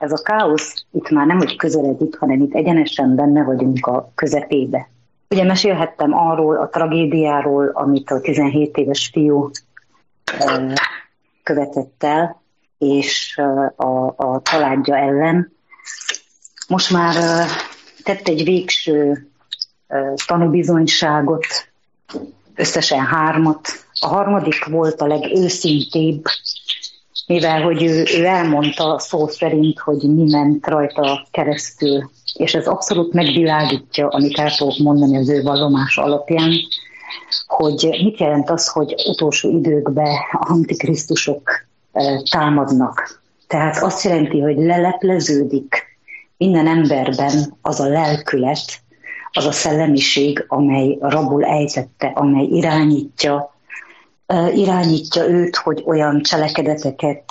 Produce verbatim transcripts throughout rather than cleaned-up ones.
ez a káosz itt már nem úgy közeledik, hanem itt egyenesen benne vagyunk a közepébe. Ugye mesélhettem arról a tragédiáról, amit a tizenhét éves fiú követett el, és a, a családja ellen. Most már tett egy végső tanúbizonyságot, összesen hármat. A harmadik volt a legőszintébb, mivel hogy ő, ő elmondta szó szerint, hogy mi ment rajta keresztül. És ez abszolút megvilágítja, amit el fogok mondani az ő vallomása alapján, hogy mit jelent az, hogy utolsó időkben antikrisztusok támadnak. Tehát azt jelenti, hogy lelepleződik minden emberben az a lelkület, az a szellemiség, amely rabul ejtette, amely irányítja, irányítja őt, hogy olyan cselekedeteket,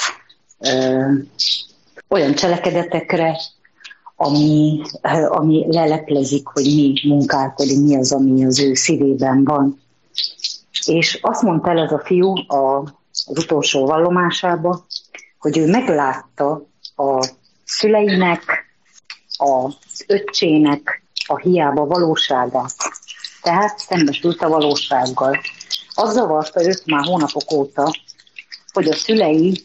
olyan cselekedetekre, ami, ami leleplezik, hogy mi munkálkodik, mi az, ami az ő szívében van. És azt mondta el ez a fiú a, az utolsó vallomásába, hogy ő meglátta a szüleinek, az öccsének a hiába valóságát. Tehát szembesült a valósággal. Az zavarta őt már hónapok óta, hogy a szülei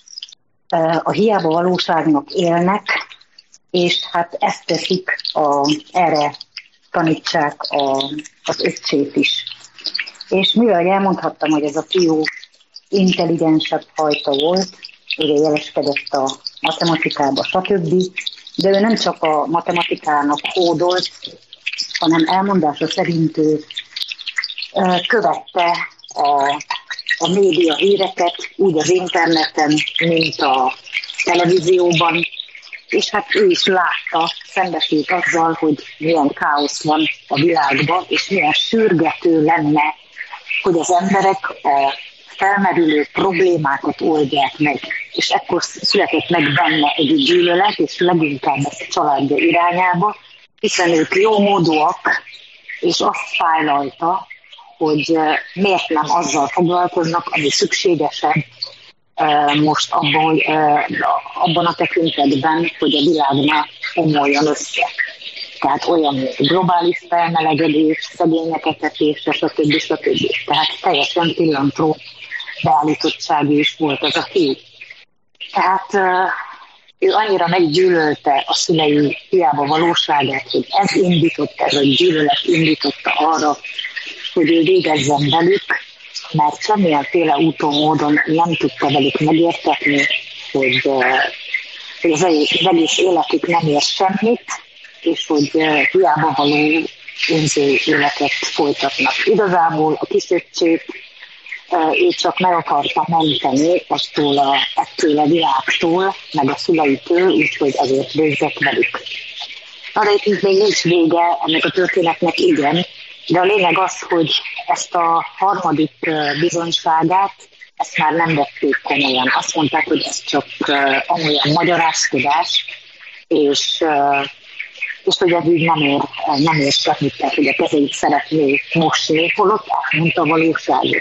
a hiába valóságnak élnek, és hát ezt teszik, a, erre tanítsák a, az öccsét is. És mivel elmondhattam, hogy ez a fiú intelligensebb fajta volt, ugye jeleskedett a matematikába, stb., de ő nem csak a matematikának kódolt, hanem elmondása szerint ő követte a, a média híreket, úgy az interneten, mint a televízióban, és hát ő is látta, szembesült azzal, hogy milyen káosz van a világban, és milyen sürgető lenne, hogy az emberek a felmerülő problémákat oldják meg. És ekkor született meg benne egy gyűlölet, és leginkább a családja irányába, hiszen ők jó módúak, és azt fájlalta, hogy miért nem azzal foglalkoznak, ami szükségesebb most abban, hogy, abban a tekintetben, hogy a világ ne omoljon össze. Tehát olyan globális felmelegedés, szegények etetése, stb. stb. Tehát teljesen pillantó beállítottságú is volt az a fiú. Tehát ő annyira meggyűlölte a szülei hiába valóságát, hogy ez indította, ez a gyűlölet indította arra, hogy ő végezzen velük, mert semmilyenféle úton, módon nem tudta velük megértetni, hogy, hogy az egész életük nem ér semmit, és hogy hiába való önző életet folytatnak. Igazából a kisöccsét ő csak meg akarta menteni attól a, ettől a világtól, meg a szüleitől, úgyhogy azért végzett velük. Na de itt még nincs vége ennek a történetnek, igen, de a lényeg az, hogy ezt a harmadik bizonyságát, ezt már nem vették komolyan. Azt mondták, hogy ez csak amolyan magyarázkodás, és, és hogy ez így nem ér, nem ér semmit, tehát hogy a kezeit szeretné mosni, holott elmondta a valóságot.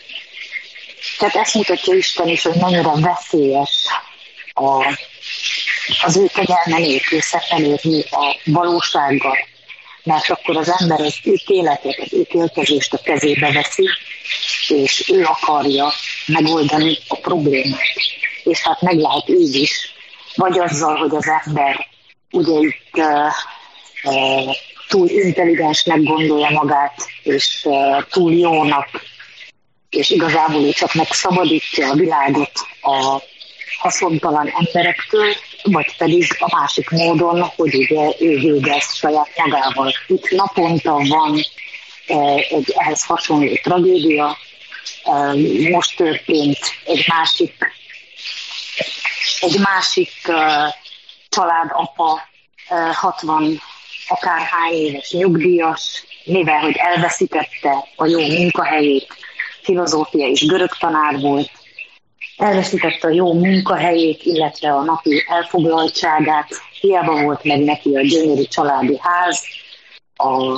Tehát ezt mutatja Isten is, hogy mennyire veszélyes a, az ő kegyelme nélkül szembenézni a valósággal, mert akkor az ember az ítéletet, az ítélkezést a kezébe veszi, és ő akarja megoldani a problémát. És hát meg lehet így is, vagy azzal, hogy az ember ugye itt uh, uh, túl intelligensnek gondolja magát, és uh, túl jónak, és igazából ő csak megszabadítja a világot a haszontalan emberektől, vagy pedig a másik módon, hogy ugye ő végez saját magával. Itt naponta van egy ehhez hasonló tragédia. Most történt egy másik, egy másik családapa, hatvan akárhány éves nyugdíjas, mivel hogy elveszítette a jó munkahelyét, filozófia és görög tanár volt, elveszítette a jó munkahelyét, illetve a napi elfoglaltságát, hiába volt meg neki a gyönyörű családi ház, a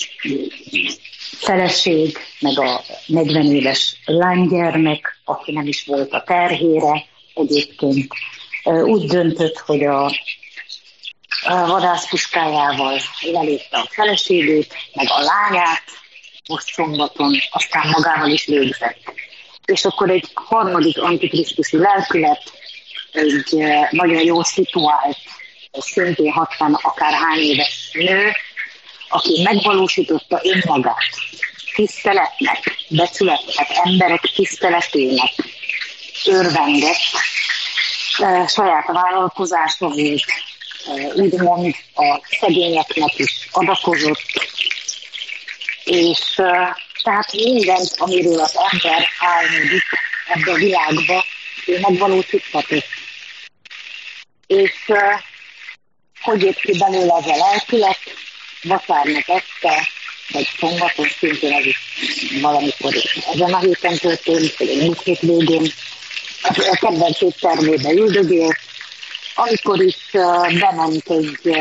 feleség, meg a negyven éves lánygyermek, aki nem is volt a terhére egyébként, úgy döntött, hogy a vadászpuskájával lelépte a feleségét, meg a lányát, most szombaton, aztán magával is végzett. És akkor egy harmadik antikrisztusi lelkület, egy nagyon jó szituált, szintén hatvan akárhány éves nő, aki megvalósította önmagát tiszteletnek, becsületnek, emberek tiszteletének örvendett, saját vállalkozása volt, úgymond a szegényeknek is adakozott, és tehát mindent, amiről az ember álmodik ebbe a világba, ő megvalósíthatott. És hogy jött ki belőle ez a lelkület, vasárnap este, vagy szombaton szintén ez is valamikor ezen a héten történt, vagy a múlt hét végén, a kedvenc éttermébe üldögélt, amikor is uh, bement egy uh,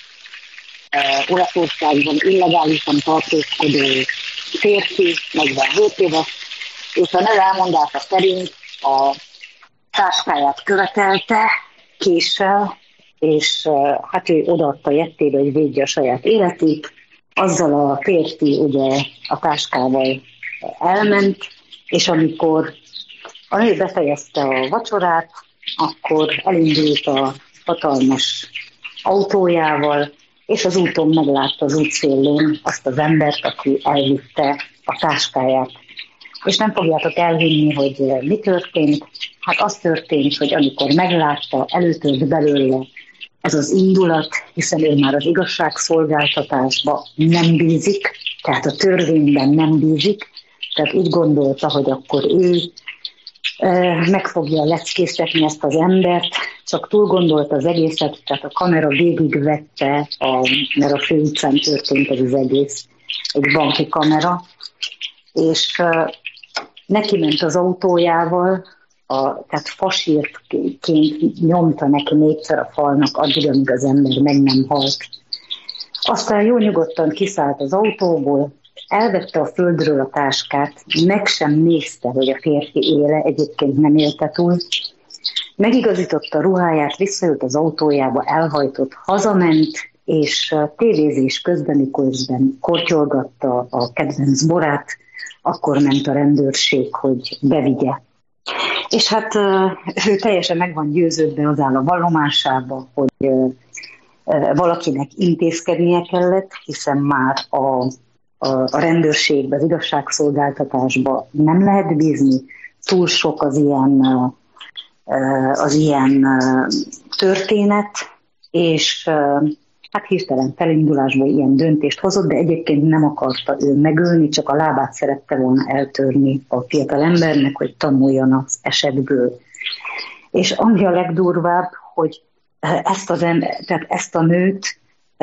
uh, Olaszországban illegálisan tartózkodó férfi, negyvenhét éves, és a nő elmondása szerint a táskáját követelte késsel, és uh, hát ő odaadta jettébe, hogy védje a saját életét. Azzal a férfi ugye a táskával elment, és amikor a nő befejezte a vacsorát, akkor elindult a hatalmas autójával, és az úton meglátta az útszélén azt az embert, aki elvitte a táskáját. És nem fogjátok elhinni, hogy mi történt. Hát az történt, hogy amikor meglátta, előtört belőle ez az indulat, hiszen ő már az igazságszolgáltatásba nem bízik, tehát a törvényben nem bízik, tehát úgy gondolta, hogy akkor ő meg fogja leckésztetni ezt az embert, csak túl gondolta az egészet, tehát a kamera végigvette, a, mert a főutcán történt ez az egész, egy banki kamera, és uh, neki ment az autójával, a, tehát fasírtként nyomta neki négyszer a falnak, addig, amíg az ember meg nem halt. Aztán jó nyugodtan kiszállt az autóból, elvette a földről a táskát, meg sem nézte, hogy a férfi éle, egyébként nem élte túl. Megigazította a ruháját, visszajött az autójába, elhajtott, hazament, és tévézés közben, mikor kortyolgatta a kedvenc borát, akkor ment a rendőrség, hogy bevigye. És hát ő teljesen meg van győződve az áll a vallomásába, hogy valakinek intézkednie kellett, hiszen már a a rendőrségbe, az igazságszolgáltatásba nem lehet bízni, túl sok az ilyen, az ilyen történet, és hát hirtelen felindulásban ilyen döntést hozott, de egyébként nem akarta ő megölni, csak a lábát szerette volna eltörni a fiatal embernek, hogy tanuljon az esetből. És ami a legdurvább, hogy ezt, az ember, tehát ezt a nőt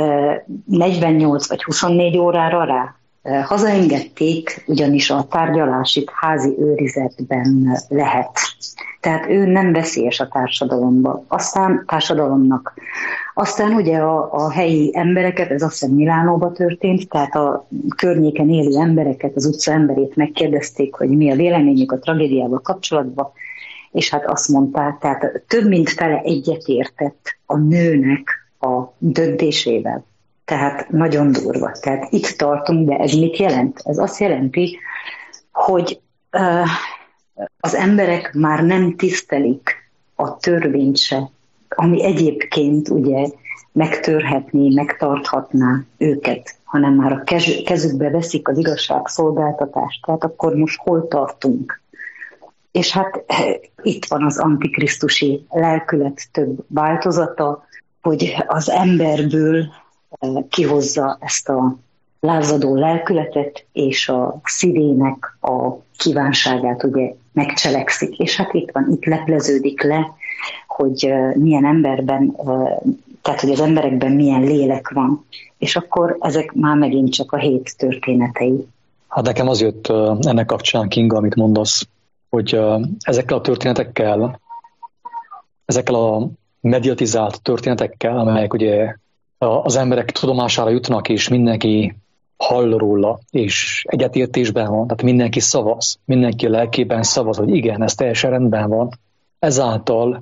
negyvennyolc vagy huszonnégy órára rá hazaengedték, ugyanis a tárgyalásig házi őrizetben lehet. Tehát ő nem veszélyes a társadalomba. Aztán társadalomnak. Aztán ugye a, a helyi embereket, ez azt hiszem Milánóban történt, tehát a környéken élő embereket, az utca emberét megkérdezték, hogy mi a véleményük a tragédiával kapcsolatban, és hát azt mondták, tehát több mint fele egyetértett a nőnek a döntésével. Tehát nagyon durva. Tehát itt tartunk, de ez mit jelent? Ez azt jelenti, hogy uh, az emberek már nem tisztelik a törvényt se, ami egyébként ugye megtörhetné, megtarthatná őket, hanem már a kezükbe veszik az igazságszolgáltatást. Tehát akkor most hol tartunk? És hát itt van az antikrisztusi lelkület több változata, hogy az emberből kihozza ezt a lázadó lelkületet, és a szívének a kívánságát ugye megcselekszik. És hát itt van, itt lepleződik le, hogy milyen emberben, tehát hogy az emberekben milyen lélek van. És akkor ezek már megint csak a hét történetei. Hát nekem az jött ennek kapcsán, Kinga, amit mondasz, hogy ezekkel a történetekkel, ezekkel a mediatizált történetekkel, amelyek ugye az emberek tudomására jutnak, és mindenki hall róla, és egyetértésben van, tehát mindenki szavaz, mindenki lelkében szavaz, hogy igen, ez teljesen rendben van. Ezáltal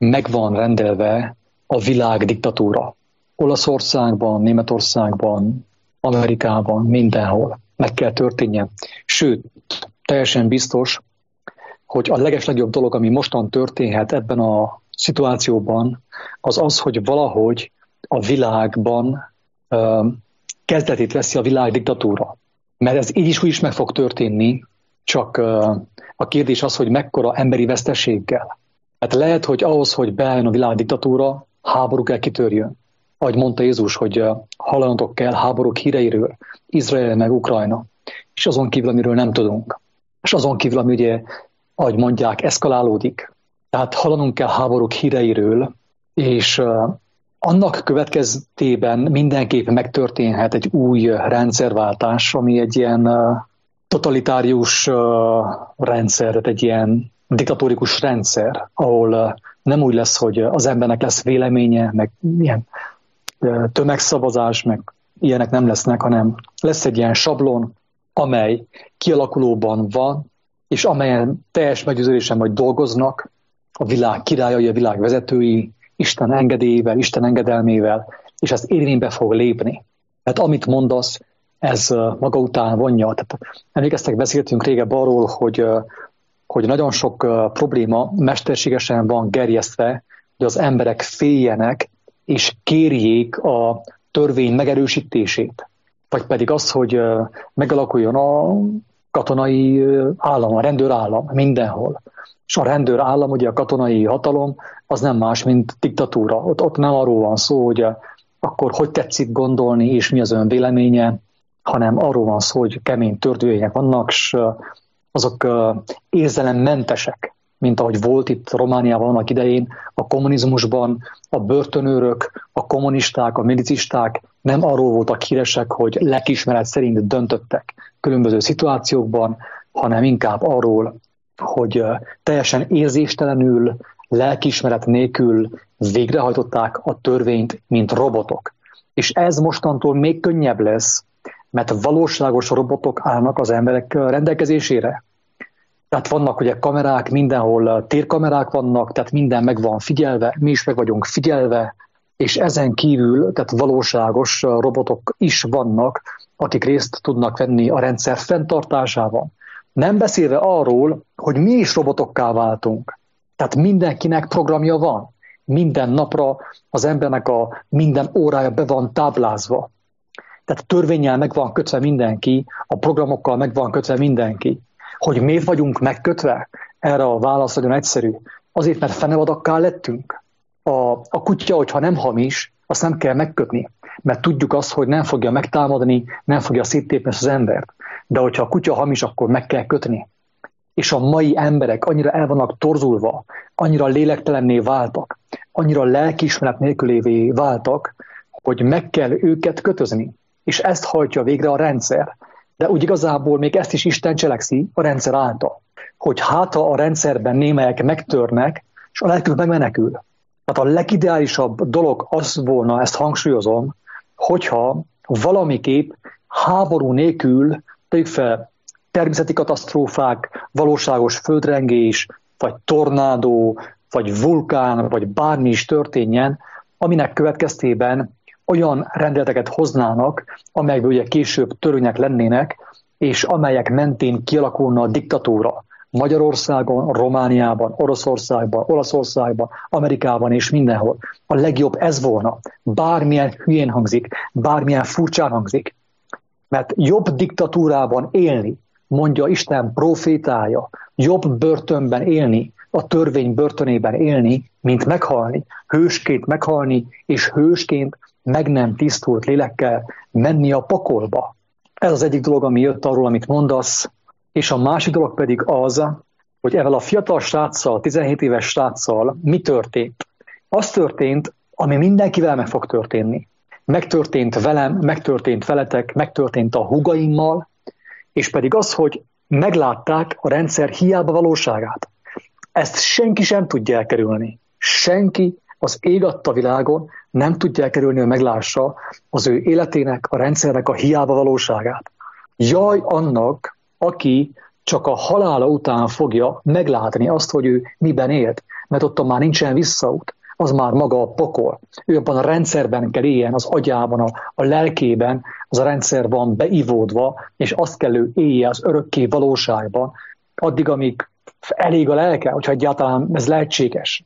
meg van rendelve a világ diktatúra. Olaszországban, Németországban, Amerikában, mindenhol meg kell történjen. Sőt, teljesen biztos, hogy a legeslegjobb dolog, ami mostan történhet ebben a szituációban, az az, hogy valahogy a világban uh, kezdetét veszi a világ diktatúra. Mert ez így is úgy is meg fog történni, csak uh, a kérdés az, hogy mekkora emberi veszteséggel. Hát lehet, hogy ahhoz, hogy beálljon a világ diktatúra, háború kell kitörjön. Ahogy mondta Jézus, hogy uh, hallanatok kell háborúk híreiről, Izrael meg Ukrajna, és azon kívül, amiről nem tudunk. És azon kívül, ami ugye, ahogy mondják, eszkalálódik. Tehát hallanunk kell háborúk híreiről, és uh, annak következtében mindenképp megtörténhet egy új rendszerváltás, ami egy ilyen uh, totalitárius uh, rendszer, egy ilyen diktatórikus rendszer, ahol uh, nem úgy lesz, hogy az embernek lesz véleménye, meg ilyen uh, tömegszavazás, meg ilyenek nem lesznek, hanem lesz egy ilyen sablon, amely kialakulóban van, és amelyen teljes meggyőződésen majd dolgoznak a világ királyai, a világ vezetői, Isten engedélyével, Isten engedelmével, és ez érvénybe fog lépni. Tehát amit mondasz, ez maga után vonja. Tehát emlékeztek, beszéltünk régebb arról, hogy, hogy nagyon sok probléma mesterségesen van gerjesztve, hogy az emberek féljenek, és kérjék a törvény megerősítését. Vagy pedig az, hogy megalakuljon a katonai állam, a rendőrállam mindenhol. És a rendőrállam, ugye a katonai hatalom, az nem más, mint diktatúra. Ott, ott nem arról van szó, hogy akkor hogy tetszik gondolni, és mi az ön véleménye, hanem arról van szó, hogy kemény törvények vannak, és azok érzelemmentesek, mint ahogy volt itt Romániában annak idején, a kommunizmusban a börtönőrök, a kommunisták, a milicisták nem arról voltak híresek, hogy lelkiismeret szerint döntöttek különböző szituációkban, hanem inkább arról, hogy teljesen érzéstelenül, lelkiismeret nélkül végrehajtották a törvényt, mint robotok. És ez mostantól még könnyebb lesz, mert valóságos robotok állnak az emberek rendelkezésére. Tehát vannak ugye kamerák, mindenhol térkamerák vannak, tehát minden meg van figyelve, mi is meg vagyunk figyelve, és ezen kívül, tehát valóságos robotok is vannak, akik részt tudnak venni a rendszer fenntartásában. Nem beszélve arról, hogy mi is robotokká váltunk. Tehát mindenkinek programja van. Minden napra az embernek a minden órája be van táblázva. Tehát törvénnyel meg van kötve mindenki, a programokkal meg van kötve mindenki. Hogy miért vagyunk megkötve? Erre a válasz nagyon egyszerű. Azért, mert fenevadakká lettünk. A, a kutya, hogyha nem hamis, azt nem kell megkötni. Mert tudjuk azt, hogy nem fogja megtámadni, nem fogja széttépni az embert. De hogyha a kutya hamis, akkor meg kell kötni. És a mai emberek annyira el vannak torzulva, annyira lélektelenné váltak, annyira lelkiismeret nélkülévé váltak, hogy meg kell őket kötözni. És ezt hajtja végre a rendszer. De úgy igazából még ezt is Isten cselekszi a rendszer által. Hogy hát a rendszerben némelyek megtörnek, és a lelkük megmenekül. Tehát a legideálisabb dolog az volna, ezt hangsúlyozom, hogyha valamiképp háború nélkül, tegyük fel, természeti katasztrófák, valóságos földrengés, vagy tornádó, vagy vulkán, vagy bármi is történjen, aminek következtében olyan rendeleteket hoznának, amelyekből ugye később törvények lennének, és amelyek mentén kialakulna a diktatúra. Magyarországon, Romániában, Oroszországban, Olaszországban, Amerikában és mindenhol. A legjobb ez volna. Bármilyen hülyén hangzik, bármilyen furcsán hangzik. Mert jobb diktatúrában élni, mondja Isten profétája, jobb börtönben élni, a törvény börtönében élni, mint meghalni, hősként meghalni, és hősként meg nem tisztult lélekkel menni a pokolba. Ez az egyik dolog, ami jött arról, amit mondasz, és a másik dolog pedig az, hogy ezzel a fiatal sráccal, tizenhét éves sráccal mi történt? Az történt, ami mindenkivel meg fog történni. Megtörtént velem, megtörtént veletek, megtörtént a húgaimmal, és pedig az, hogy meglátták a rendszer hiába valóságát. Ezt senki sem tudja elkerülni. Senki az ég adta világon nem tudja elkerülni, hogy meglássa az ő életének, a rendszernek a hiába valóságát. Jaj annak, aki csak a halála után fogja meglátni azt, hogy ő miben élt. mert ott már nincsen visszaút. Az már maga a pokol. Ő abban a rendszerben kell éljen, az agyában, a, a lelkében, az a rendszer van beivódva, és azt kell ő élje az örökké valóságban, addig, amíg elég a lelke, hogyha egyáltalán ez lehetséges.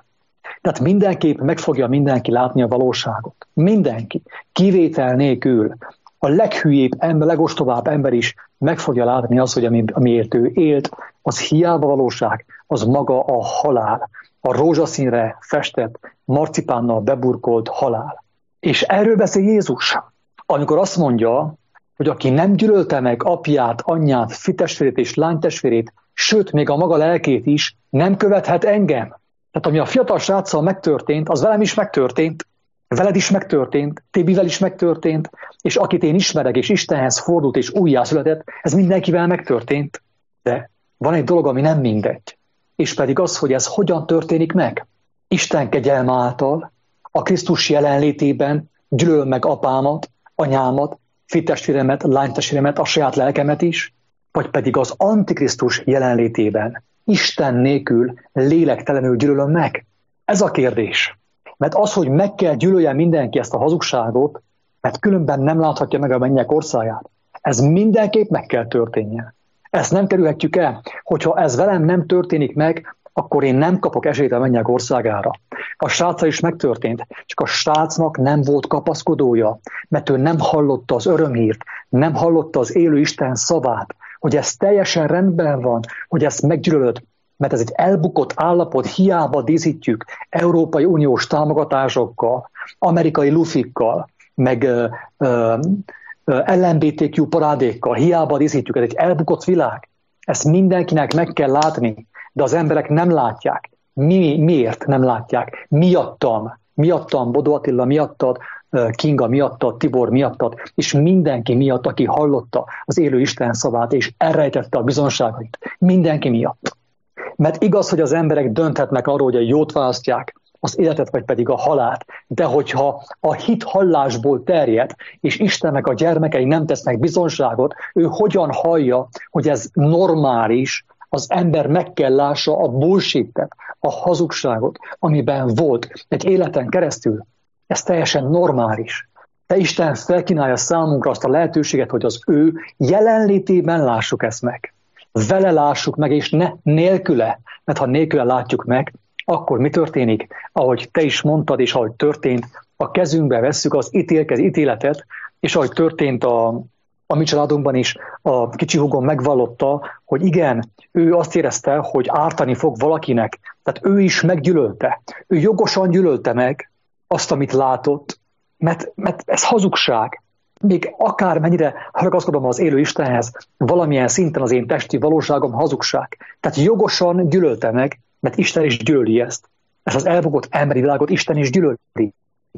Tehát mindenképp meg fogja mindenki látni a valóságot. Mindenki. Kivétel nélkül. A leghülyébb ember, legostobább ember is meg fogja látni azt, hogy ami, amiért ő élt, az hiába valóság, az maga a halál. A rózsaszínre festett, marcipánnal beburkolt halál. És erről beszél Jézus, amikor azt mondja, hogy aki nem gyűlölte meg apját, anyját, fitestvérét és lánytestvérét, sőt, még a maga lelkét is, nem követhet engem. Tehát ami a fiatal sráccal megtörtént, az velem is megtörtént, veled is megtörtént, Tibivel is megtörtént, és akit én ismerek, és Istenhez fordult, és újjászületett, ez mindenkivel megtörtént. De van egy dolog, ami nem mindegy. És pedig az, hogy ez hogyan történik meg. Isten kegyelme által, a Krisztus jelenlétében gyűlöl meg apámat, anyámat, fittestvéremet, lánytestvéremet, a saját lelkemet is, vagy pedig az Antikrisztus jelenlétében Isten nélkül lélektelenül gyűlölöm meg? Ez a kérdés. Mert az, hogy meg kell gyűlöljen mindenki ezt a hazugságot, mert különben nem láthatja meg a mennyek országát, ez mindenképp meg kell történjen. Ezt nem kerülhetjük el. Hogyha ez velem nem történik meg, akkor én nem kapok esélyt a mennyek országára. A sráccal is megtörtént, csak a srácnak nem volt kapaszkodója, mert ő nem hallotta az örömhírt, nem hallotta az élő Isten szavát, hogy ez teljesen rendben van, hogy ezt meggyűlölöd, mert ez egy elbukott állapot, hiába díszítjük Európai Uniós támogatásokkal, amerikai lufikkal, meg ö, ö, el em bé té kú parádékkal, hiába díszítjük, ez egy elbukott világ. Ezt mindenkinek meg kell látni, de az emberek nem látják. Mi, miért nem látják? Miattam, miattam, Bodó Attila miattad, Kinga miattad, Tibor miattad, és mindenki miatt, aki hallotta az élő Isten szavát, és elrejtette a bizonságait. Mindenki miatt. Mert igaz, hogy az emberek dönthetnek arról, hogy a jót választják, az életet, vagy pedig a halált. De hogyha a hit hallásból terjed, és Istennek a gyermekei nem tesznek bizonságot, ő hogyan hallja, hogy ez normális, az ember meg kell lássa a bullshit-et, a hazugságot, amiben volt egy életen keresztül. Ez teljesen normális. De Isten felkínálja számunkra azt a lehetőséget, hogy az ő jelenlétében lássuk ezt meg. Vele lássuk meg, és ne nélküle. Mert ha nélküle látjuk meg, akkor mi történik? Ahogy te is mondtad, és ahogy történt, a kezünkbe vesszük az ítélkez ítéletet, és ahogy történt a, a mi családunkban is, a kicsi húgom megvallotta, hogy igen, ő azt érezte, hogy ártani fog valakinek. Tehát ő is meggyűlölte. Ő jogosan gyűlölte meg azt, amit látott, mert, mert ez hazugság. Még akármennyire ragaszkodom az élő Istenhez, valamilyen szinten az én testi valóságom hazugság. Tehát jogosan gyűlölte meg, mert Isten is gyűlöli ezt. Ez az elbukott emberi világot Isten is gyűlöli.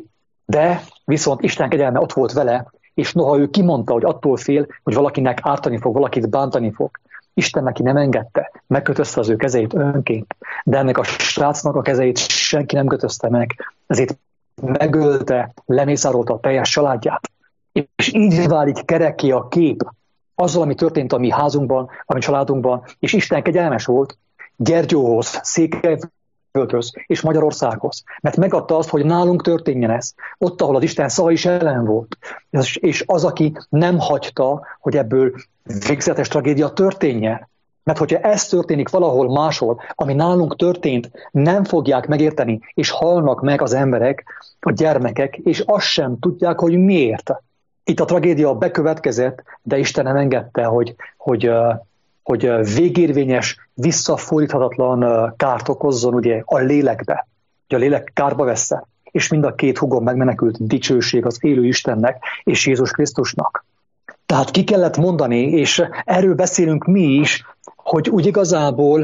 De viszont Isten kegyelme ott volt vele, és noha ő kimondta, hogy attól fél, hogy valakinek ártani fog, valakit bántani fog, Isten neki nem engedte, megkötözte az ő kezeit önként, de ennek a srácnak a kezeit senki nem kötözte meg, ezért megölte, lemészárolta a teljes családját. És így válik kerekké a kép azzal, ami történt a mi házunkban, a mi családunkban, és Isten kegyelmes volt Gyergyóhoz, Székelyföldhöz és Magyarországhoz. Mert megadta azt, hogy nálunk történjen ez. Ott, ahol az Isten szava is ellen volt. És az, aki nem hagyta, hogy ebből végzetes tragédia történjen. Mert hogyha ez történik valahol máshol, ami nálunk történt, nem fogják megérteni, és halnak meg az emberek, a gyermekek, és azt sem tudják, hogy miért. Itt a tragédia bekövetkezett, de Isten nem engedte, hogy, hogy, hogy végérvényes, visszafordíthatatlan kárt okozzon ugye, a lélekbe. Hogy a lélek kárba vesse. És mind a két húgom megmenekült, dicsőség az élő Istennek és Jézus Krisztusnak. Tehát ki kellett mondani, és erről beszélünk mi is, hogy úgy igazából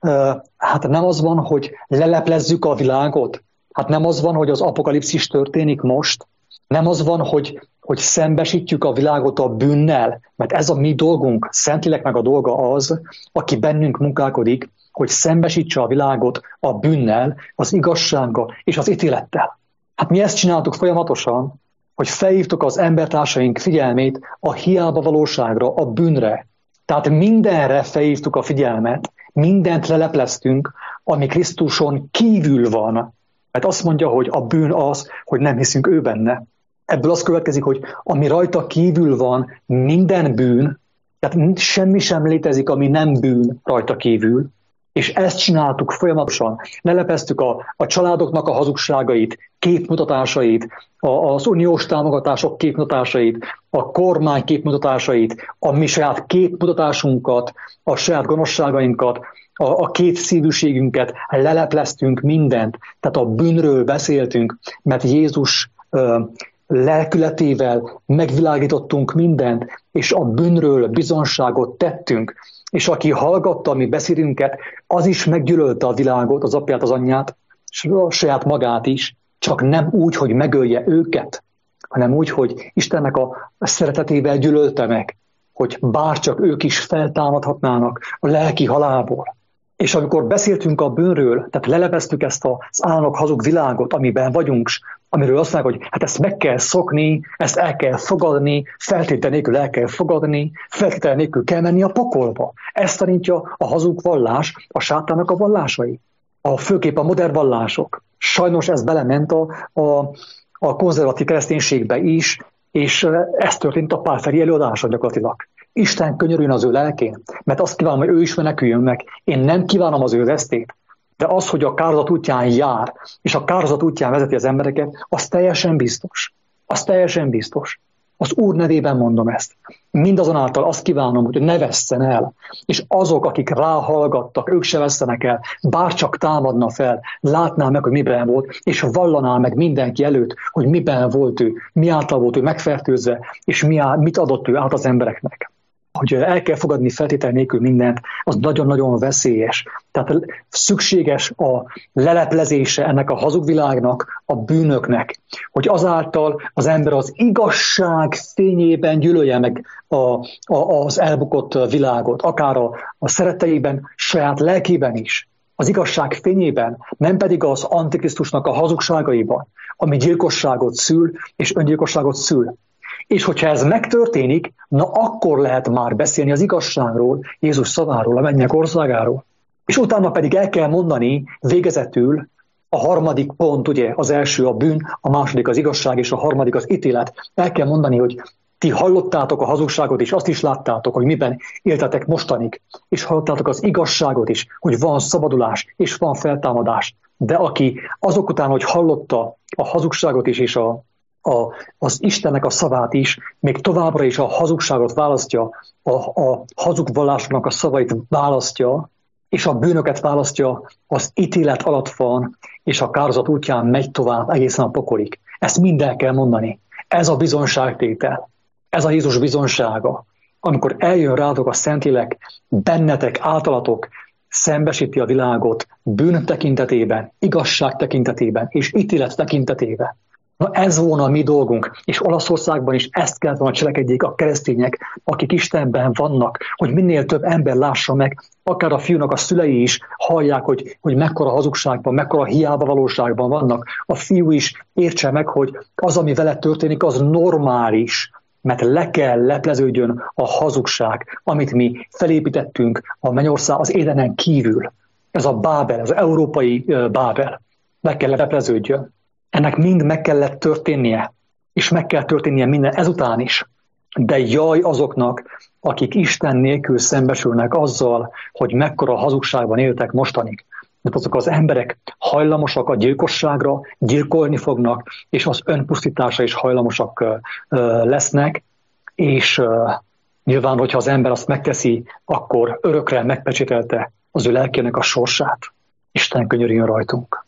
hát nem az van, hogy leleplezzük a világot, hát nem az van, hogy az apokalipszis történik most, nem az van, hogy, hogy szembesítjük a világot a bűnnel, mert ez a mi dolgunk, Szentlélek meg a dolga az, aki bennünk munkálkodik, hogy szembesítse a világot a bűnnel, az igazsággal és az ítélettel. Hát mi ezt csináltuk folyamatosan, hogy felhívtuk az embertársaink figyelmét a hiába valóságra, a bűnre. Tehát mindenre felhívtuk a figyelmet, mindent lelepleztünk, ami Krisztuson kívül van. Mert azt mondja, hogy a bűn az, hogy nem hiszünk ő benne. Ebből az következik, hogy ami rajta kívül van, minden bűn, tehát semmi sem létezik, ami nem bűn rajta kívül, és ezt csináltuk folyamatosan. Lelepeztük a, a családoknak a hazugságait, képmutatásait, a, az uniós támogatások képmutatásait, a kormány képmutatásait, a mi saját képmutatásunkat, a saját gonoszságainkat, a, a kétszívűségünket, lelepleztünk mindent. Tehát a bűnről beszéltünk, mert Jézus ö, lelkületével megvilágítottunk mindent, és a bűnről bizonságot tettünk. És aki hallgatta a mi beszédünket, az is meggyűlölte a világot, az apját, az anyját, és a saját magát is, csak nem úgy, hogy megölje őket, hanem úgy, hogy Istennek a szeretetével gyűlölte meg, hogy bárcsak ők is feltámadhatnának a lelki halálból. És amikor beszéltünk a bűnről, tehát leleveztük ezt az álnok hazug világot, amiben vagyunk, amiről azt mondják, hogy hát ezt meg kell szokni, ezt el kell fogadni, feltétel nélkül el kell fogadni, feltétel nélkül kell menni a pokolba. Ezt tanítja a hazug vallás, a sátának a vallásai. A főképp a modern vallások. Sajnos ez belement a, a, a konzervatív kereszténységbe is, és ez történt a pálferi előadása gyakorlatilag. Isten könyörüljön az ő lelkén, mert azt kívánom, hogy ő is meneküljön meg. Én nem kívánom az ő vesztét, de az, hogy a kárhozat útján jár, és a kárhozat útján vezeti az embereket, az teljesen biztos. Az teljesen biztos. Az Úr nevében mondom ezt. Mindazonáltal azt kívánom, hogy ne vesszen el, és azok, akik ráhallgattak, ők se vesszenek el, bárcsak támadna fel, látná meg, hogy miben volt, és vallaná meg mindenki előtt, hogy miben volt ő, mi által volt ő megfertőzve, és mi á, mit adott ő át az embereknek. Hogy el kell fogadni feltétel nélkül mindent, az nagyon-nagyon veszélyes. Tehát szükséges a leleplezése ennek a hazug világnak, a bűnöknek, hogy azáltal az ember az igazság fényében gyűlölje meg a, a, az elbukott világot, akár a, a szeretteiben, saját lelkében is, az igazság fényében, nem pedig az Antikrisztusnak a hazugságaiban, ami gyilkosságot szül és öngyilkosságot szül. És hogyha ez megtörténik, na akkor lehet már beszélni az igazságról, Jézus szaváról, a mennyek országáról. És utána pedig el kell mondani végezetül a harmadik pont, ugye az első a bűn, a második az igazság, és a harmadik az ítélet. El kell mondani, hogy ti hallottátok a hazugságot, és azt is láttátok, hogy miben éltetek mostanig. És hallottátok az igazságot is, hogy van szabadulás, és van feltámadás. De aki azok után, hogy hallotta a hazugságot is, és a A, az Istennek a szavát is, még továbbra is a hazugságot választja, a, a hazug vallásoknak a szavait választja, és a bűnöket választja, az ítélet alatt van, és a kárhozat útján megy tovább egészen a pokolig. Ezt mind el kell mondani. Ez a bizonságtétel. Ez a Jézus bizonsága. Amikor eljön rátok a Szentlélek, bennetek, általatok, szembesíti a világot bűn tekintetében, igazság tekintetében és ítélet tekintetében. Na ez volna a mi dolgunk, és Olaszországban is ezt kellett volna cselekedjék a keresztények, akik Istenben vannak, hogy minél több ember lássa meg, akár a fiúnak a szülei is hallják, hogy, hogy mekkora hazugságban, mekkora hiába valóságban vannak. A fiú is értse meg, hogy az, ami vele történik, az normális, mert le kell lepleződjön a hazugság, amit mi felépítettünk a mennyország az Édenen kívül. Ez a Bábel, az európai Bábel. Le kell lepleződjön. Ennek mind meg kellett történnie, és meg kell történnie minden ezután is. De jaj azoknak, akik Isten nélkül szembesülnek azzal, hogy mekkora hazugságban éltek mostanig. Mert azok az emberek hajlamosak a gyilkosságra, gyilkolni fognak, és az önpusztításra is hajlamosak lesznek, és nyilván, hogyha az ember azt megteszi, akkor örökre megpecsételte az ő lelkének a sorsát. Isten könyörüljön rajtunk.